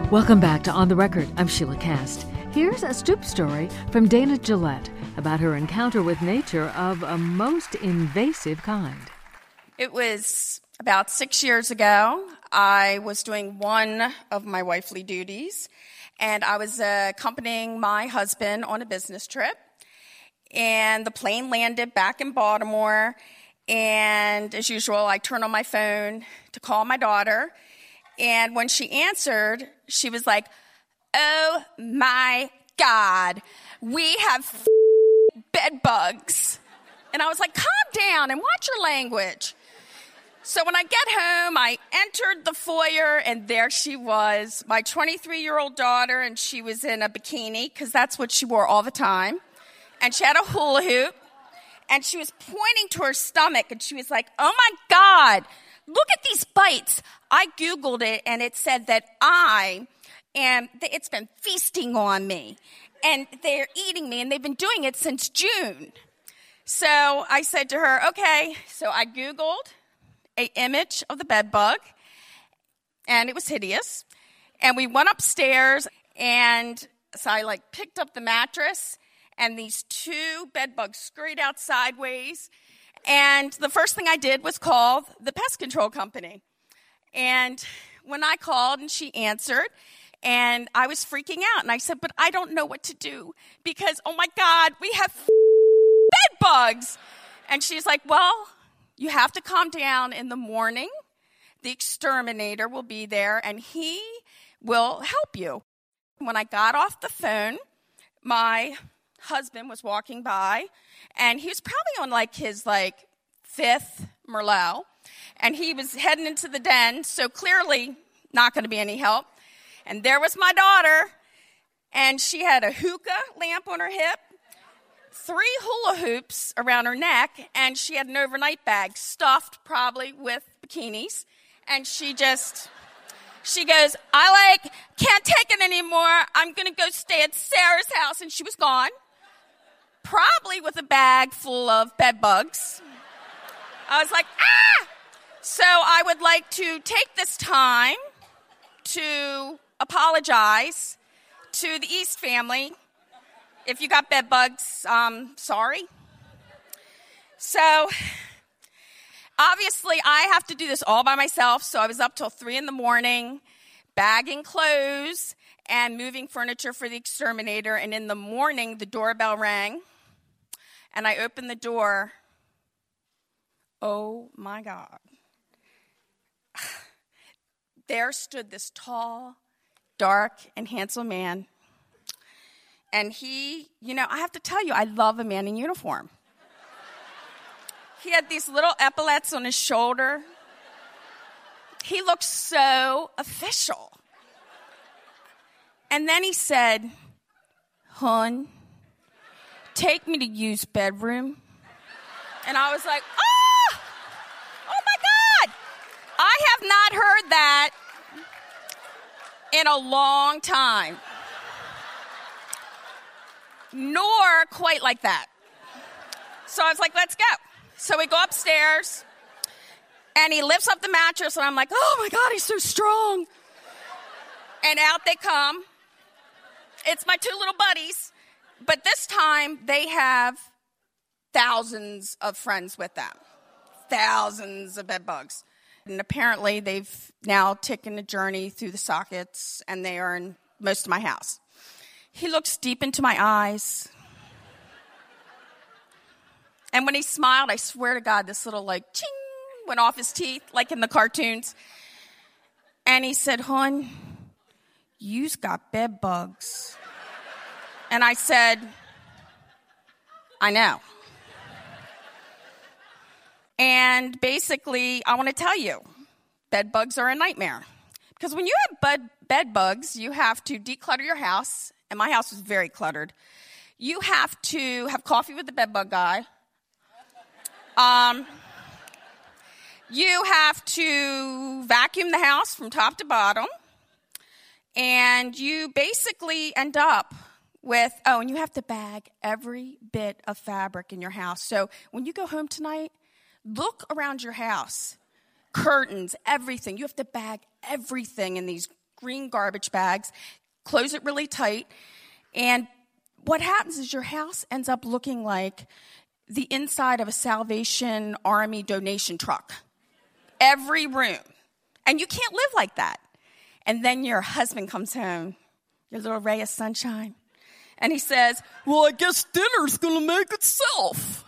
Welcome back to On the Record. I'm Sheila Cast. Here's a Stoop story from Dana Gillette about her encounter with nature of a most invasive kind. It was about 6 years ago. I was doing one of my wifely duties, and I was accompanying my husband on a business trip. And the plane landed back in Baltimore, and as usual, I turned on my phone to call my daughter. And when she answered, she was like, "Oh my God, we have bed bugs." And I was like, calm down and watch your language. So when I get home, I entered the foyer, and there she was, my 23-year-old daughter, and she was in a bikini, because that's what she wore all the time. And she had a hula hoop, and she was pointing to her stomach, and she was like, "Oh my God, look at these bites." I Googled it, and it said that it's been feasting on me, and they're eating me, and they've been doing it since June. So I said to her, okay. So I Googled an image of the bed bug, and it was hideous. And we went upstairs, and so I picked up the mattress, and these two bed bugs scurried out sideways. And the first thing I did was call the pest control company. And when I called and she answered, and I was freaking out, and I said, "But I don't know what to do because, oh my God, we have bed bugs." And she's like, "Well, you have to calm down. In the morning, the exterminator will be there, and he will help you." When I got off the phone, my husband was walking by, and he was probably on his fifth Merlot, and he was heading into the den, so clearly not going to be any help. And there was my daughter, and she had a hookah lamp on her hip, 3 hula hoops around her neck, and she had an overnight bag stuffed probably with bikinis. And she goes, "I can't take it anymore. I'm going to go stay at Sarah's house." And she was gone, probably with a bag full of bed bugs. I was like, ah! So I would like to take this time to apologize to the East family. If you got bed bugs, sorry. So obviously I have to do this all by myself, so I was up till 3 a.m, bagging clothes and moving furniture for the exterminator. And in the morning, the doorbell rang, and I opened the door. Oh my God. There stood this tall, dark, and handsome man. And he, I have to tell you, I love a man in uniform. He had these little epaulets on his shoulder. He looked so official. And then he said, "Hon, take me to use bedroom." And I was like, oh my God. I have not heard that in a long time. Nor quite like that. So I was like, let's go. So we go upstairs, and he lifts up the mattress, and I'm like, oh my God, he's so strong. And out they come. It's my 2 little buddies. But this time, they have thousands of friends with them. Thousands of bed bugs. And apparently, they've now taken a journey through the sockets, and they are in most of my house. He looks deep into my eyes. And when he smiled, I swear to God, this little ching went off his teeth, like in the cartoons. And he said, "Hon, you's got bed bugs." And I said, "I know." And basically, I want to tell you, bed bugs are a nightmare. Because when you have bed bugs, you have to declutter your house. And my house was very cluttered. You have to have coffee with the bed bug guy. You have to vacuum the house from top to bottom. And you basically end up with, and you have to bag every bit of fabric in your house. So when you go home tonight, look around your house. Curtains, everything. You have to bag everything in these green garbage bags, close it really tight, and what happens is your house ends up looking like the inside of a Salvation Army donation truck. Every room. And you can't live like that. And then your husband comes home, your little ray of sunshine, and he says, well, I guess dinner's going to make itself.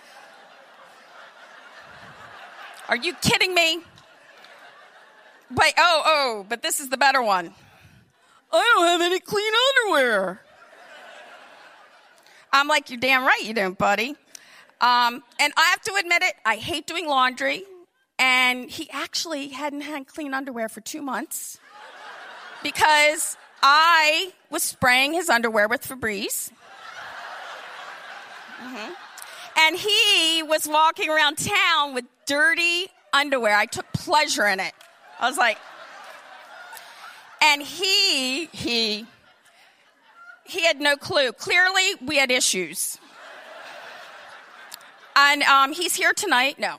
Are you kidding me? Wait, but this is the better one. I don't have any clean underwear. I'm like, you're damn right you don't, buddy. And I have to admit it, I hate doing laundry. And he actually hadn't had clean underwear for 2 months because I was spraying his underwear with Febreze. Mm-hmm. And he was walking around town with dirty underwear. I took pleasure in it. I was like, and he had no clue. Clearly, we had issues. And he's here tonight. No.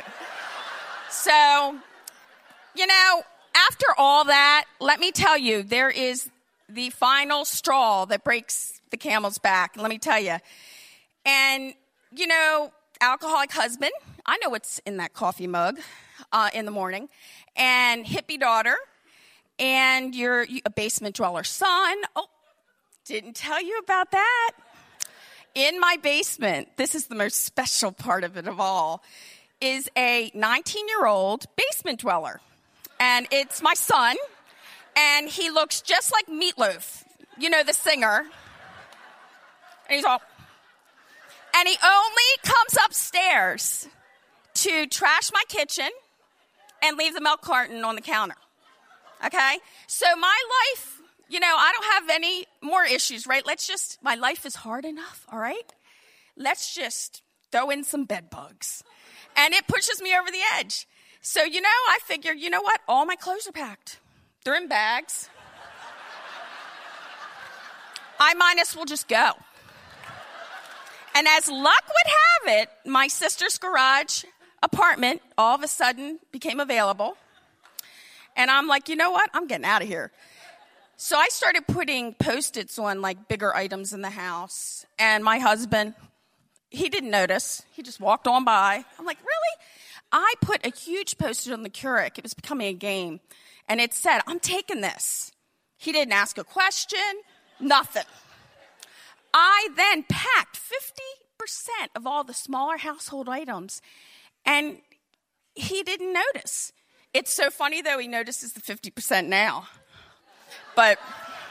So, after all that, let me tell you, there is the final straw that breaks the camel's back. Let me tell you. And, alcoholic husband, I know what's in that coffee mug in the morning, and hippie daughter, and a basement dweller son. Oh, didn't tell you about that. In my basement, this is the most special part of it of all, is a 19-year-old basement dweller. And it's my son, and he looks just like Meatloaf, the singer. And he only comes upstairs to trash my kitchen and leave the milk carton on the counter. Okay? So my life, I don't have any more issues, right? My life is hard enough, all right? Let's just throw in some bed bugs. And it pushes me over the edge. So, I figure, what? All my clothes are packed. They're in bags. I might as well just go. And as luck would have it, my sister's garage apartment all of a sudden became available. And I'm like, you know what? I'm getting out of here. So I started putting Post-its on bigger items in the house. And my husband, he didn't notice. He just walked on by. I'm like, really? I put a huge Post-it on the Keurig. It was becoming a game. And it said, I'm taking this. He didn't ask a question, nothing. I then packed 50% of all the smaller household items, and he didn't notice. It's so funny, though, he notices the 50% now. But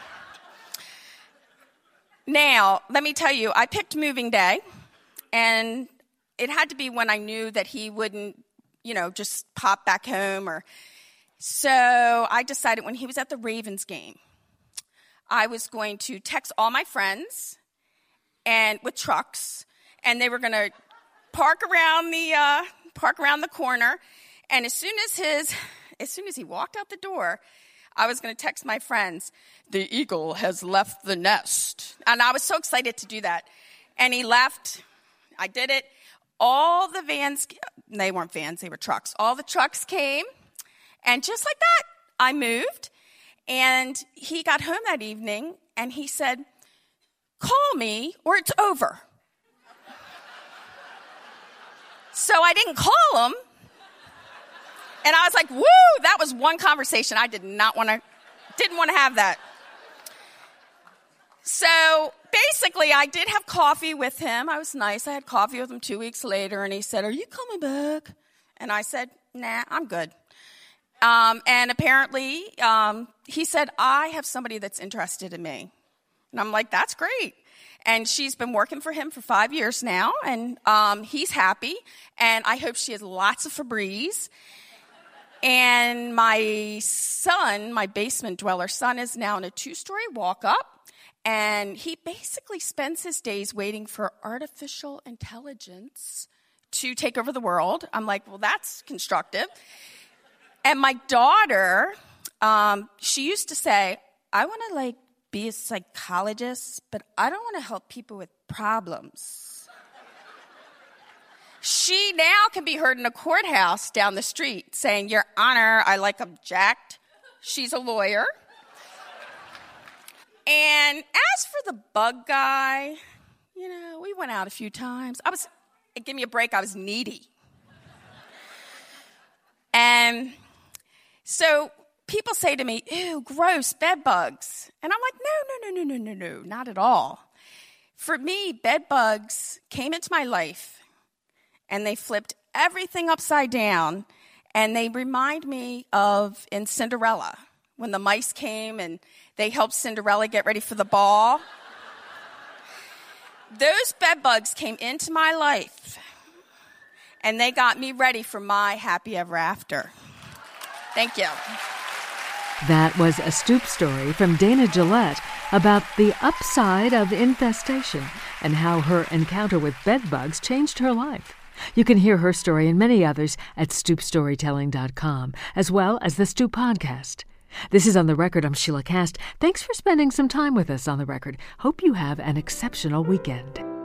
now, let me tell you, I picked moving day, and it had to be when I knew that he wouldn't, just pop back home. So I decided when he was at the Ravens game, I was going to text all my friends and with trucks, and they were going to park around the corner. And as soon as he walked out the door, I was going to text my friends, the eagle has left the nest. And I was so excited to do that. And he left. I did it. All the vans, they weren't vans, they were trucks. All the trucks came. And just like that, I moved. And he got home that evening, and he said, call me or it's over. So I didn't call him. And I was like, woo, that was one conversation. I didn't want to have that. So basically, I did have coffee with him. I was nice. I had coffee with him 2 weeks later, and he said, are you coming back? And I said, nah, I'm good. And apparently, he said, I have somebody that's interested in me. And I'm like, that's great. And she's been working for him for 5 years now, and he's happy. And I hope she has lots of Febreze. And my son, my basement dweller son, is now in a 2-story walk-up. And he basically spends his days waiting for artificial intelligence to take over the world. I'm like, well, that's constructive. And my daughter, she used to say, I want to be a psychologist, but I don't want to help people with problems. She now can be heard in a courthouse down the street saying, Your Honor, I object. She's a lawyer. And as for the bug guy, we went out a few times. Give me a break, I was needy. And so people say to me, ew, gross, bed bugs. And I'm like, no, not at all. For me, bed bugs came into my life, and they flipped everything upside down, and they remind me of in Cinderella, when the mice came and they helped Cinderella get ready for the ball. Those bed bugs came into my life, and they got me ready for my happy ever after. Thank you. That was a Stoop story from Dana Gillette about the upside of infestation and how her encounter with bed bugs changed her life. You can hear her story and many others at stoopstorytelling.com, as well as the Stoop Podcast. This is On the Record. I'm Sheila Cast. Thanks for spending some time with us on The Record. Hope you have an exceptional weekend.